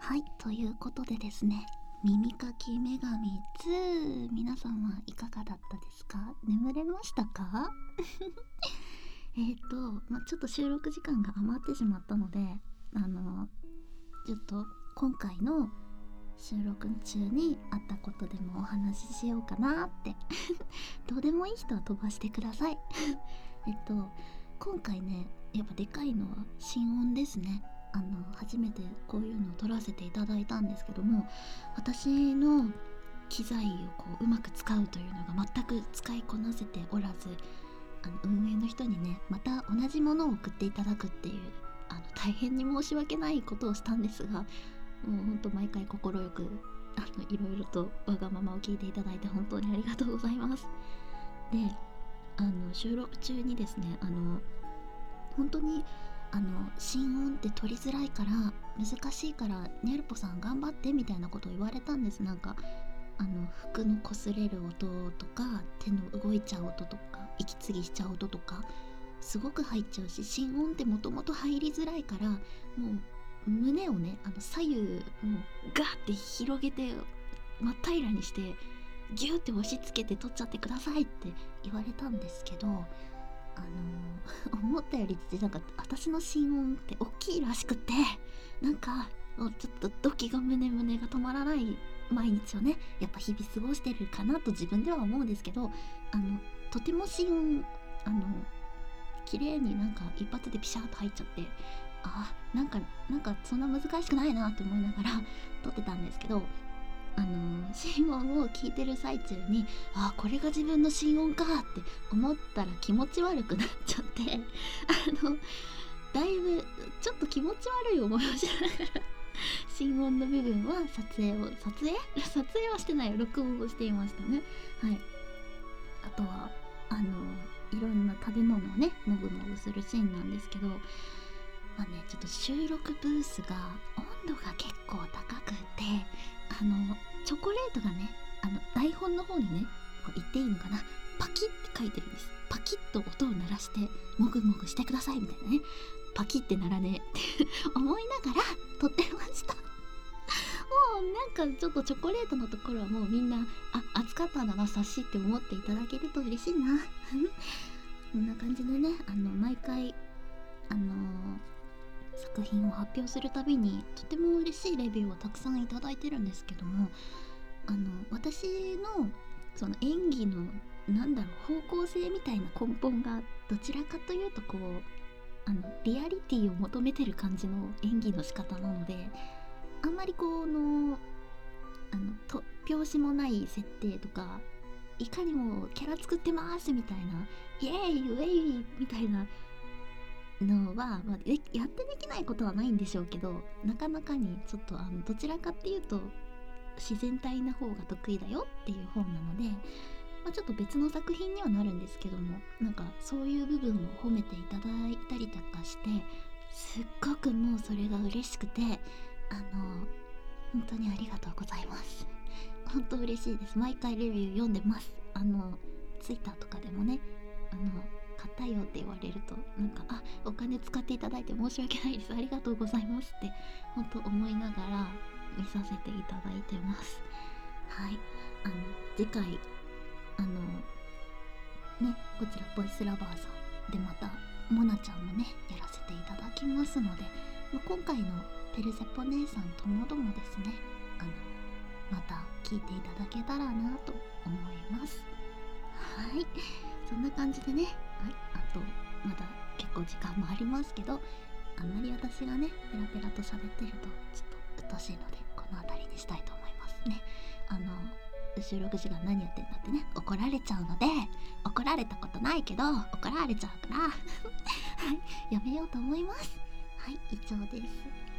はい、ということでですね、耳かき女神2、皆さんはいかがだったですか？眠れましたか？ちょっと収録時間が余ってしまったので、ちょっと今回の収録中にあったことでもお話ししようかなってどうでもいい人は飛ばしてください。今回ね、やっぱでかいのは心音ですね。初めてこういうのを撮らせていただいたんですけども、私の機材をこううまく使うというのが全く使いこなせておらず、運営の人にね、また同じものを送っていただくっていう、大変に申し訳ないことをしたんですが、もうほんと毎回快くいろいろとわがままを聞いていただいて本当にありがとうございます。で、収録中にですね、本当に心音って取りづらいから難しいからニャルポさん頑張ってみたいなことを言われたんです。なんか服の擦れる音とか手の動いちゃう音とか息継ぎしちゃう音とかすごく入っちゃうし、心音ってもともと入りづらいから、もう胸をね左右もうガーって広げて真っ平らにしてギューって押し付けて取っちゃってくださいって言われたんですけど、思ったよりなんか私の心音って大きいらしくて、なんかもうちょっとドキが胸が止まらない毎日をねやっぱ日々過ごしてるかなと自分では思うんですけど、とても心音綺麗になんか一発でピシャーと入っちゃって、なんかそんな難しくないなって思いながら撮ってたんですけど、心音を聞いてる最中にこれが自分の心音かって思ったら気持ち悪くなっちゃってだいぶちょっと気持ち悪い思いをしながら心音の部分は撮影はしてないよ、録音をしていましたね。はい。あとはいろんな食べ物をねもぐもぐするシーンなんですけど、ちょっと収録ブースが温度が結構高くて、チョコレートがね台本の方にねこう言っていいのかな、パキッって書いてるんです。パキッと音を鳴らしてもぐもぐしてくださいみたいなね、パキってならねえって思いながら撮ってました。もうなんかちょっとチョコレートのところはもうみんな熱かったんだな察しって思っていただけると嬉しいなこんな感じでね毎回作品を発表するたびにとても嬉しいレビューをたくさんいただいてるんですけども、私のその演技の方向性みたいな根本がどちらかというとこうリアリティを求めてる感じの演技の仕方なので、あんまり突拍子もない設定とか、いかにもキャラ作ってますみたいなイエーイウェイみたいなのは、やってできないことはないんでしょうけど、なかなかにちょっとどちらかっていうと自然体な方が得意だよっていう本なので、ちょっと別の作品にはなるんですけども、なんかそういう部分を褒めていただいたりとかして、すっごくもうそれが嬉しくて、本当にありがとうございます。本当嬉しいです。毎回レビュー読んでます。ツイッターとかでもね買ったよって言われるとなんかお金使っていただいて申し訳ないです、ありがとうございますって本当思いながら見させていただいてます。はい。次回こちらボイスラバーさんでまたモナちゃんもねやらせていただきますので、今回のペルセポ姉さんともどもですねまた聞いていただけたらなと思います。はい、そんな感じでね、あとまだ結構時間もありますけど、あんまり私がねペラペラと喋ってるとちょっと鬱陶しいのでこの辺りにしたいと思いますね。収録時間何やってんだってね怒られちゃうので、怒られたことないけど怒られちゃうからはい、やめようと思います。はい、以上です。